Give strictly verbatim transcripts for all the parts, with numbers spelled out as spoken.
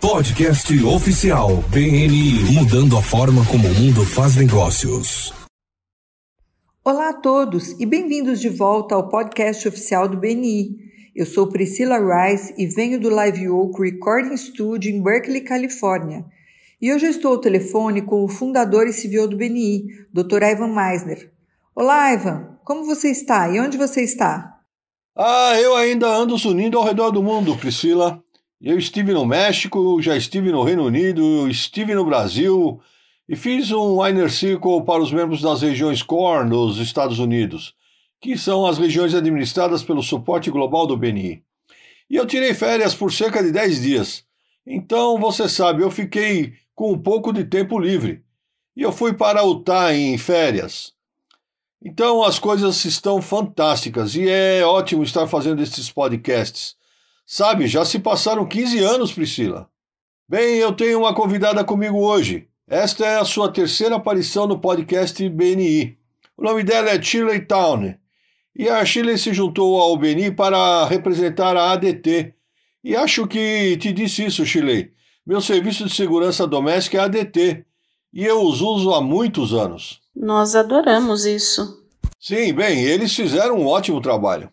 Podcast oficial B N I, mudando a forma como o mundo faz negócios. Olá a todos e bem-vindos de volta ao podcast oficial do B N I. Eu sou Priscila Rice e venho do Live Oak Recording Studio em Berkeley, Califórnia. E hoje eu estou ao telefone com o fundador e C E O do B N I, doutor Ivan Misner. Olá, Ivan, como você está e onde você está? Ah, eu ainda ando zunindo ao redor do mundo, Priscila. Eu estive no México, já estive no Reino Unido, estive no Brasil e fiz um Inner Circle para os membros das regiões Core dos Estados Unidos, que são as regiões administradas pelo suporte global do B N I. E eu tirei férias por cerca de dez dias. Então, você sabe, eu fiquei com um pouco de tempo livre. E eu fui para Utah em férias. Então, as coisas estão fantásticas e é ótimo estar fazendo esses podcasts. Sabe, já se passaram quinze anos, Priscila. Bem, eu tenho uma convidada comigo hoje. Esta é a sua terceira aparição no podcast B N I. O nome dela é Shirley Town. E a Shirley se juntou ao B N I para representar a A D T. E acho que te disse isso, Shirley. Meu serviço de segurança doméstica é A D T. E eu os uso há muitos anos. Nós adoramos isso. Sim, bem, eles fizeram um ótimo trabalho.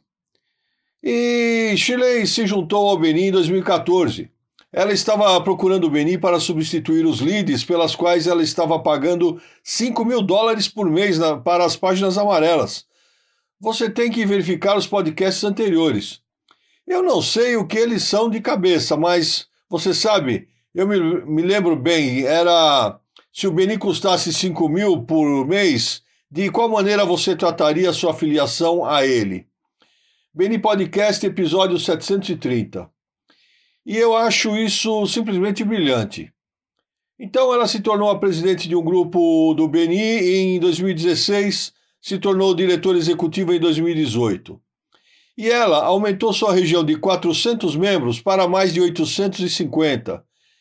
E Shirley se juntou ao B N I em dois mil e quatorze. Ela estava procurando o B N I para substituir os leads pelas quais ela estava pagando cinco mil dólares por mês na, para as páginas amarelas. Você tem que verificar os podcasts anteriores. Eu não sei o que eles são de cabeça, mas você sabe, eu me, me lembro bem, era se o B N I custasse cinco mil por mês, de qual maneira você trataria a sua afiliação a ele? B N I Podcast, episódio setecentos e trinta. E eu acho isso simplesmente brilhante. Então ela se tornou a presidente de um grupo do B N I e em dois mil e dezesseis se tornou diretora executiva em dois mil e dezoito. E ela aumentou sua região de quatrocentos membros para mais de oitocentos e cinquenta.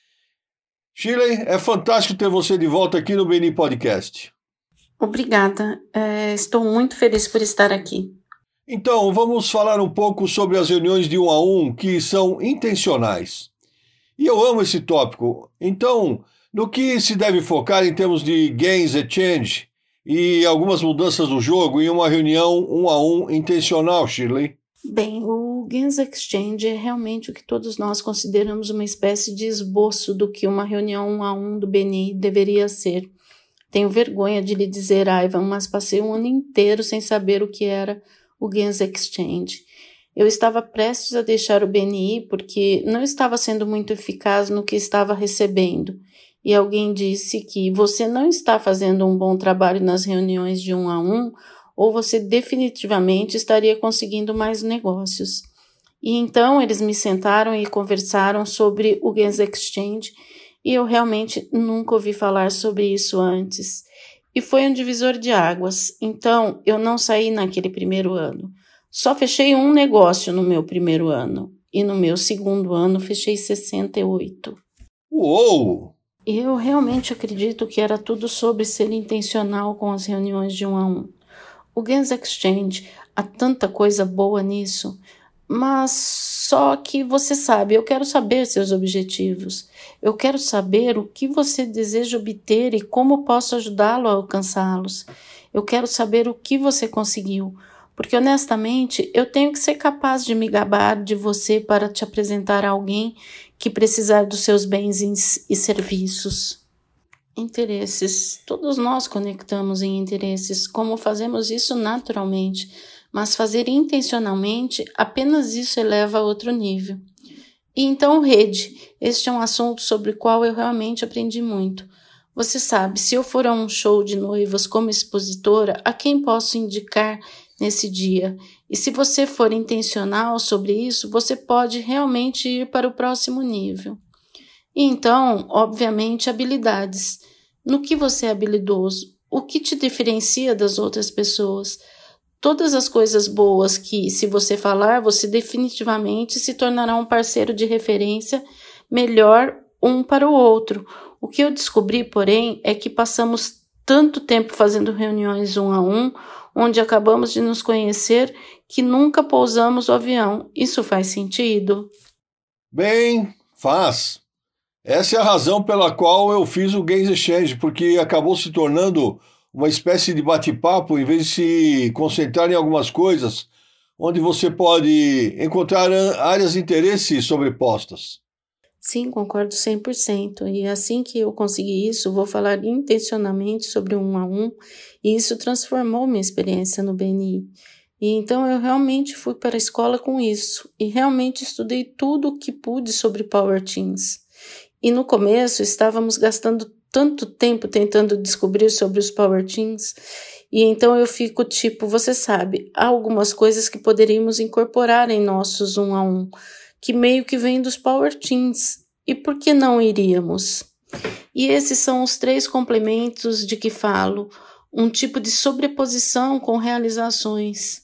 Shirley, é fantástico ter você de volta aqui no B N I Podcast. Obrigada, é, estou muito feliz por estar aqui. Então, vamos falar um pouco sobre as reuniões de um a um que são intencionais. E eu amo esse tópico. Então, no que se deve focar em termos de gains exchange e algumas mudanças do jogo em uma reunião um a um intencional, Shirley? Bem, o Gains Exchange é realmente o que todos nós consideramos uma espécie de esboço do que uma reunião um a um do B N I deveria ser. Tenho vergonha de lhe dizer, Ivan, mas passei um ano inteiro sem saber o que era o Gains Exchange. Eu estava prestes a deixar o B N I porque não estava sendo muito eficaz no que estava recebendo. E alguém disse que você não está fazendo um bom trabalho nas reuniões de um a um ou você definitivamente estaria conseguindo mais negócios. E então eles me sentaram e conversaram sobre o Gains Exchange e eu realmente nunca ouvi falar sobre isso antes. E foi um divisor de águas, então eu não saí naquele primeiro ano. Só fechei um negócio no meu primeiro ano, e no meu segundo ano fechei sessenta e oito. Uou! Eu realmente acredito que era tudo sobre ser intencional com as reuniões de um a um. O Gains Exchange, há tanta coisa boa nisso, mas só que você sabe, eu quero saber seus objetivos. Eu quero saber o que você deseja obter e como posso ajudá-lo a alcançá-los. Eu quero saber o que você conseguiu, porque honestamente eu tenho que ser capaz de me gabar de você para te apresentar a alguém que precisar dos seus bens e serviços. Interesses. Todos nós conectamos em interesses, como fazemos isso naturalmente, mas fazer intencionalmente, apenas isso eleva a outro nível. E então, rede. Este é um assunto sobre o qual eu realmente aprendi muito. Você sabe, se eu for a um show de noivas como expositora, a quem posso indicar nesse dia? E se você for intencional sobre isso, você pode realmente ir para o próximo nível. E então, obviamente, habilidades. No que você é habilidoso? O que te diferencia das outras pessoas? Todas as coisas boas que, se você falar, você definitivamente se tornará um parceiro de referência melhor um para o outro. O que eu descobri, porém, é que passamos tanto tempo fazendo reuniões um a um, onde acabamos de nos conhecer, que nunca pousamos o avião. Isso faz sentido? Bem, faz. Essa é a razão pela qual eu fiz o Games Exchange, porque acabou se tornando uma espécie de bate-papo, em vez de se concentrar em algumas coisas, onde você pode encontrar áreas de interesse sobrepostas. Sim, concordo cem por cento. E assim que eu consegui isso, vou falar intencionalmente sobre um a um, e isso transformou minha experiência no B N I. E então eu realmente fui para a escola com isso, e realmente estudei tudo o que pude sobre Power Teams. E no começo estávamos gastando tanto tempo tentando descobrir sobre os Power Teams, e então eu fico tipo, você sabe, há algumas coisas que poderíamos incorporar em nossos um a um, que meio que vem dos Power Teams. E por que não iríamos? E esses são os três complementos de que falo, um tipo de sobreposição com realizações.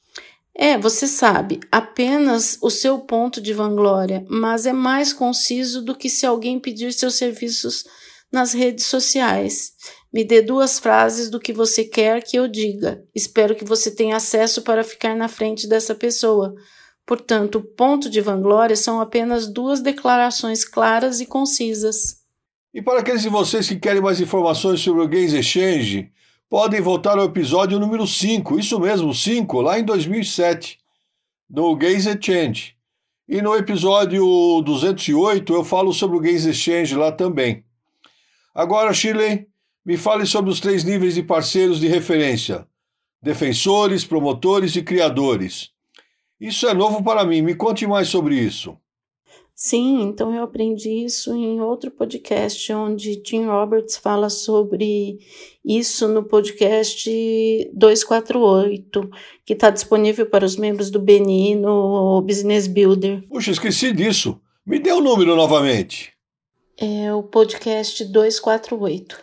É, você sabe, apenas o seu ponto de vanglória, mas é mais conciso do que se alguém pedir seus serviços nas redes sociais. Me dê duas frases do que você quer que eu diga. Espero que você tenha acesso para ficar na frente dessa pessoa. Portanto, o ponto de vanglória são apenas duas declarações claras e concisas. E para aqueles de vocês que querem mais informações sobre o Games Exchange, podem voltar ao episódio número cinco, isso mesmo, cinco, lá em dois mil e sete, no Games Exchange. E no episódio duzentos e oito eu falo sobre o Games Exchange lá também. Agora, Shirley, me fale sobre os três níveis de parceiros de referência: defensores, promotores e criadores. Isso é novo para mim, me conte mais sobre isso. Sim, então eu aprendi isso em outro podcast, onde Tim Roberts fala sobre isso no podcast duzentos e quarenta e oito, que está disponível para os membros do B N I no Business Builder. Puxa, esqueci disso. Me dê o número novamente. É o podcast duzentos e quarenta e oito.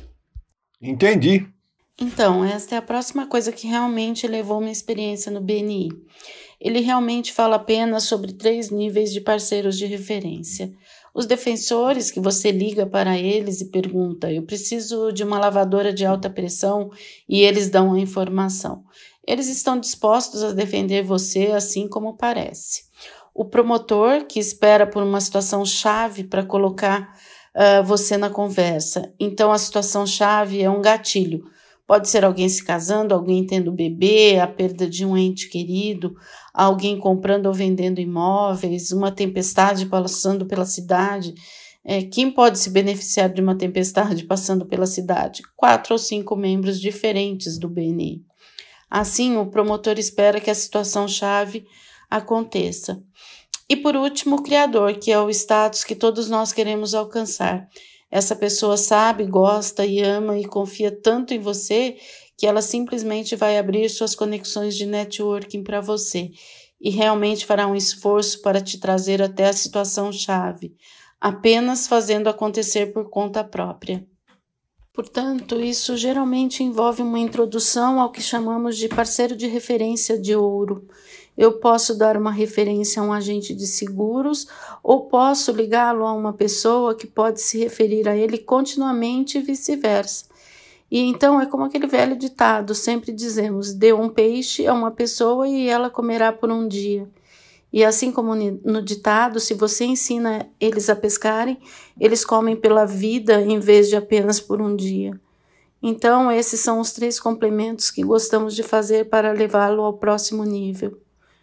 Entendi. Então, esta é a próxima coisa que realmente levou minha experiência no B N I. Ele realmente fala apenas sobre três níveis de parceiros de referência. Os defensores, que você liga para eles e pergunta, eu preciso de uma lavadora de alta pressão, e eles dão a informação. Eles estão dispostos a defender você assim como parece. O promotor, que espera por uma situação chave para colocar uh, você na conversa. Então, a situação chave é um gatilho. Pode ser alguém se casando, alguém tendo bebê, a perda de um ente querido, alguém comprando ou vendendo imóveis, uma tempestade passando pela cidade. É, quem pode se beneficiar de uma tempestade passando pela cidade? Quatro ou cinco membros diferentes do B N I. Assim, o promotor espera que a situação-chave aconteça. E por último, o criador, que é o status que todos nós queremos alcançar. Essa pessoa sabe, gosta e ama e confia tanto em você que ela simplesmente vai abrir suas conexões de networking para você e realmente fará um esforço para te trazer até a situação-chave, apenas fazendo acontecer por conta própria. Portanto, isso geralmente envolve uma introdução ao que chamamos de parceiro de referência de ouro. Eu posso dar uma referência a um agente de seguros ou posso ligá-lo a uma pessoa que pode se referir a ele continuamente e vice-versa. E então é como aquele velho ditado, sempre dizemos, dê um peixe a uma pessoa e ela comerá por um dia. E assim como no ditado, se você ensina eles a pescarem, eles comem pela vida em vez de apenas por um dia. Então esses são os três complementos que gostamos de fazer para levá-lo ao próximo nível.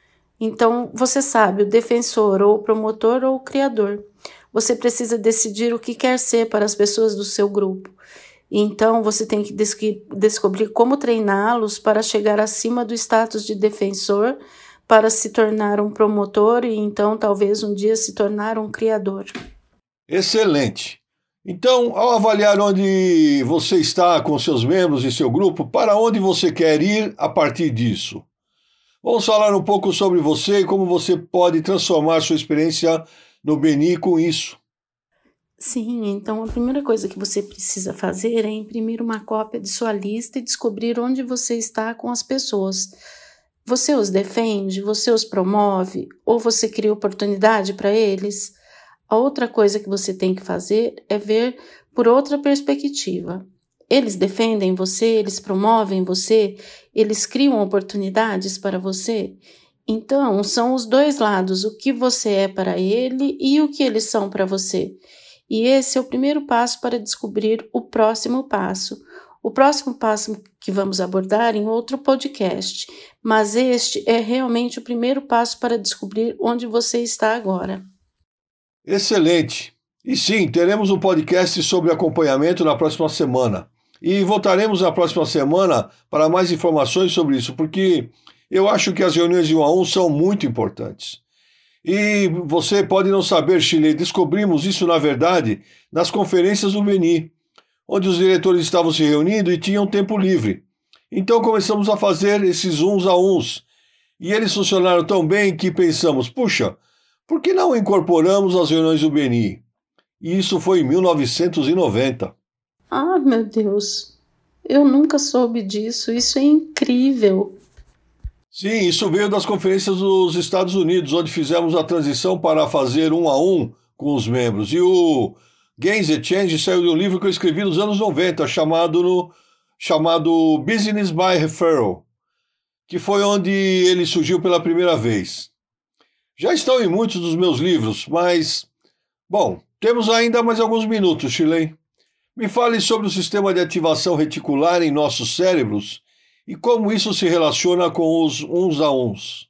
Então, você sabe, o defensor, ou o promotor, ou o criador. Você precisa decidir o que quer ser para as pessoas do seu grupo. E então, você tem que des- descobrir como treiná-los para chegar acima do status de defensor, para se tornar um promotor e então, talvez, um dia se tornar um criador. Excelente. Então, ao avaliar onde você está com seus membros e seu grupo, para onde você quer ir a partir disso? Vamos falar um pouco sobre você e como você pode transformar sua experiência no B N I com isso. Sim, então a primeira coisa que você precisa fazer é imprimir uma cópia de sua lista e descobrir onde você está com as pessoas. Você os defende? Você os promove? Ou você cria oportunidade para eles? A outra coisa que você tem que fazer é ver por outra perspectiva. Eles defendem você, eles promovem você, eles criam oportunidades para você. Então, são os dois lados, o que você é para ele e o que eles são para você. E esse é o primeiro passo para descobrir o próximo passo. O próximo passo que vamos abordar em outro podcast, mas este é realmente o primeiro passo para descobrir onde você está agora. Excelente! E sim, teremos um podcast sobre acompanhamento na próxima semana. E voltaremos na próxima semana para mais informações sobre isso, porque eu acho que as reuniões de um a um são muito importantes. E você pode não saber, Shirley, descobrimos isso, na verdade, nas conferências do B N I, onde os diretores estavam se reunindo e tinham tempo livre. Então começamos a fazer esses uns a uns. E eles funcionaram tão bem que pensamos, puxa, por que não incorporamos as reuniões do B N I? E isso foi em mil novecentos e noventa. Ah, meu Deus, eu nunca soube disso, isso é incrível. Sim, isso veio das conferências dos Estados Unidos, onde fizemos a transição para fazer um a um com os membros. E o Gains and Change saiu de um livro que eu escrevi nos anos noventa, chamado, no, chamado Business by Referral, que foi onde ele surgiu pela primeira vez. Já estão em muitos dos meus livros, mas, bom, temos ainda mais alguns minutos, Shirley. Me fale sobre o sistema de ativação reticular em nossos cérebros e como isso se relaciona com os uns a uns.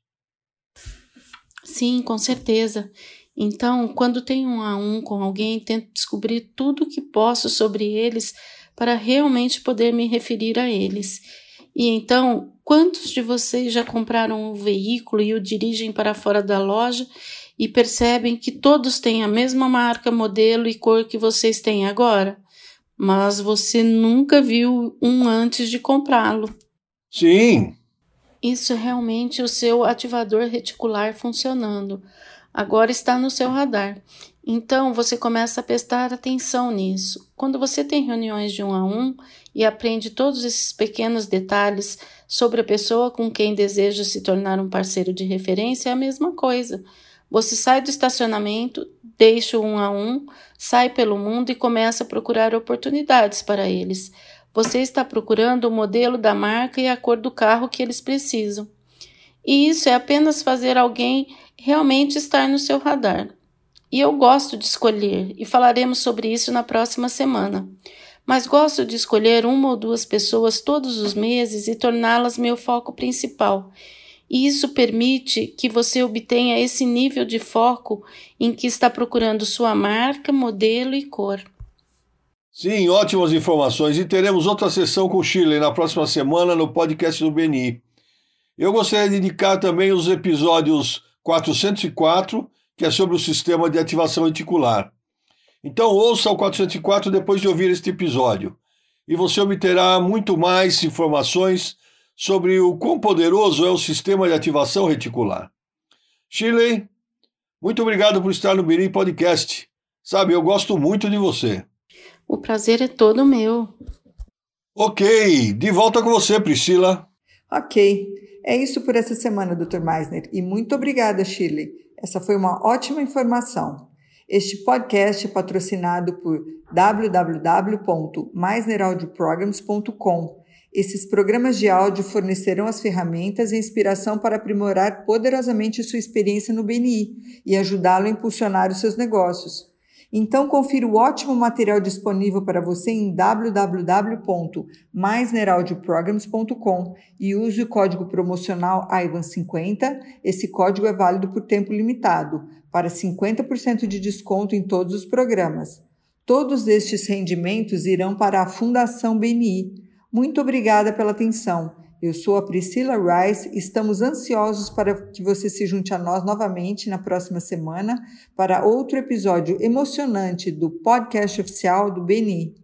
Sim, com certeza. Então, quando tenho um a um com alguém, tento descobrir tudo o que posso sobre eles para realmente poder me referir a eles. E então, quantos de vocês já compraram um veículo e o dirigem para fora da loja e percebem que todos têm a mesma marca, modelo e cor que vocês têm agora? Mas você nunca viu um antes de comprá-lo. Sim. Isso é realmente o seu ativador reticular funcionando. Agora está no seu radar. Então, você começa a prestar atenção nisso. Quando você tem reuniões de um a um e aprende todos esses pequenos detalhes sobre a pessoa com quem deseja se tornar um parceiro de referência, é a mesma coisa. Você sai do estacionamento, deixa o um a um, sai pelo mundo e começa a procurar oportunidades para eles. Você está procurando o modelo da marca e a cor do carro que eles precisam. E isso é apenas fazer alguém realmente estar no seu radar. E eu gosto de escolher, e falaremos sobre isso na próxima semana. Mas gosto de escolher uma ou duas pessoas todos os meses e torná-las meu foco principal. E isso permite que você obtenha esse nível de foco em que está procurando sua marca, modelo e cor. Sim, ótimas informações. E teremos outra sessão com o Shirley na próxima semana no podcast do B N I. Eu gostaria de indicar também os episódios quatrocentos e quatro, que é sobre o sistema de ativação reticular. Então ouça o quatrocentos e quatro depois de ouvir este episódio. E você obterá muito mais informações sobre o quão poderoso é o sistema de ativação reticular. Shirley, muito obrigado por estar no B N I Podcast. Sabe, eu gosto muito de você. O prazer é todo meu. Ok, de volta com você, Priscila. Ok, é isso por essa semana, doutor Meisner, e muito obrigada, Shirley. Essa foi uma ótima informação. Este podcast é patrocinado por w w w ponto meisner audio programs ponto com. Esses programas de áudio fornecerão as ferramentas e inspiração para aprimorar poderosamente sua experiência no B N I e ajudá-lo a impulsionar os seus negócios. Então, confira o ótimo material disponível para você em w w w ponto meisner audio programs ponto com e use o código promocional I V A N cinquenta. Esse código é válido por tempo limitado, para cinquenta por cento de desconto em todos os programas. Todos estes rendimentos irão para a Fundação B N I. Muito obrigada pela atenção. Eu sou a Priscila Rice e estamos ansiosos para que você se junte a nós novamente na próxima semana para outro episódio emocionante do podcast oficial do B N I.